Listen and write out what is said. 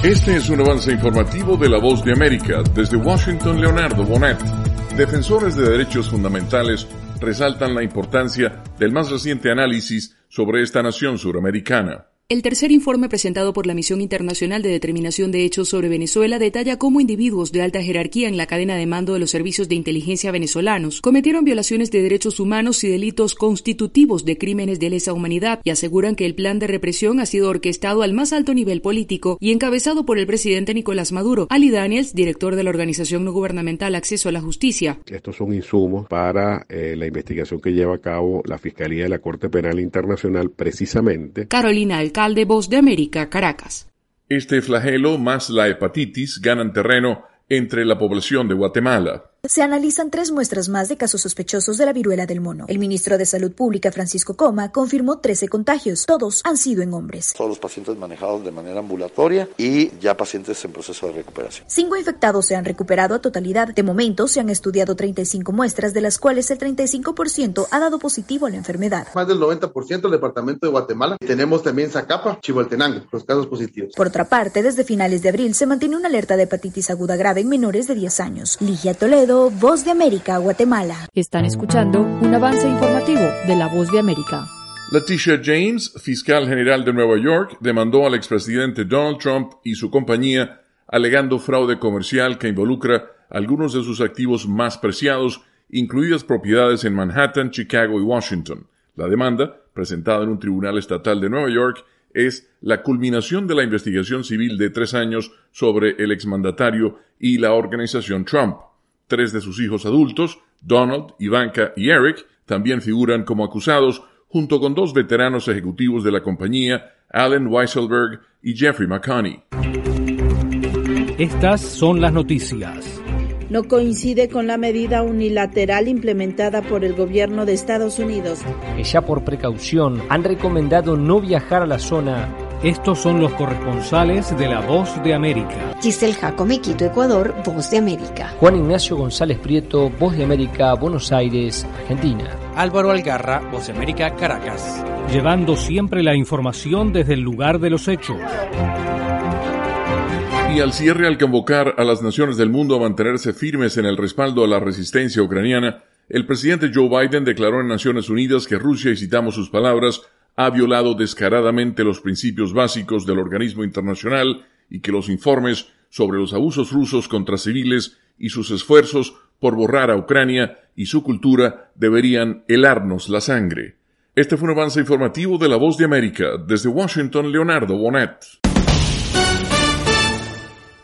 Este es un avance informativo de La Voz de América. Desde Washington, Leonardo Bonet. Defensores de derechos fundamentales resaltan la importancia del más reciente análisis sobre esta nación suramericana. El tercer informe presentado por la Misión Internacional de Determinación de Hechos sobre Venezuela detalla cómo individuos de alta jerarquía en la cadena de mando de los servicios de inteligencia venezolanos cometieron violaciones de derechos humanos y delitos constitutivos de crímenes de lesa humanidad y aseguran que el plan de represión ha sido orquestado al más alto nivel político y encabezado por el presidente Nicolás Maduro. Ali Daniels, director de la organización no gubernamental Acceso a la Justicia. Estos son insumos para la investigación que lleva a cabo la Fiscalía de la Corte Penal Internacional precisamente. Carolina Alcalde, Voz de América, Caracas. Este flagelo más la hepatitis ganan terreno entre la población de Guatemala. Se analizan 3 muestras más de casos sospechosos de la viruela del mono. El ministro de Salud Pública, Francisco Coma, confirmó 13 contagios. Todos han sido en hombres. Todos los pacientes manejados de manera ambulatoria y ya pacientes en proceso de recuperación. 5 infectados se han recuperado a totalidad. De momento se han estudiado 35 muestras, de las cuales el 35% ha dado positivo a la enfermedad. Más del 90% del departamento de Guatemala. Tenemos también Zacapa, Chimaltenango, los casos positivos. Por otra parte, desde finales de abril se mantiene una alerta de hepatitis aguda grave en menores de 10 años. Ligia Toledo, Voz de América, Guatemala. Están escuchando un avance informativo de La Voz de América. Leticia James, fiscal general de Nueva York, demandó al expresidente Donald Trump y su compañía alegando fraude comercial que involucra algunos de sus activos más preciados, incluidas propiedades en Manhattan, Chicago y Washington. La demanda, presentada en un tribunal estatal de Nueva York, es la culminación de la investigación civil de 3 años sobre el exmandatario y la organización Trump. 3 de sus hijos adultos, Donald, Ivanka y Eric, también figuran como acusados, junto con 2 veteranos ejecutivos de la compañía, Allen Weisselberg y Jeffrey McConney. Estas son las noticias. No coincide con la medida unilateral implementada por el gobierno de Estados Unidos. Que ya por precaución han recomendado no viajar a la zona. Estos son los corresponsales de La Voz de América. Giselle Jacome, Quito, Ecuador, Voz de América. Juan Ignacio González Prieto, Voz de América, Buenos Aires, Argentina. Álvaro Algarra, Voz de América, Caracas. Llevando siempre la información desde el lugar de los hechos. Y al cierre, al convocar a las naciones del mundo a mantenerse firmes en el respaldo a la resistencia ucraniana, el presidente Joe Biden declaró en Naciones Unidas que Rusia, y citamos sus palabras, ha violado descaradamente los principios básicos del organismo internacional y que los informes sobre los abusos rusos contra civiles y sus esfuerzos por borrar a Ucrania y su cultura deberían helarnos la sangre. Este fue un avance informativo de La Voz de América. Desde Washington, Leonardo Bonet.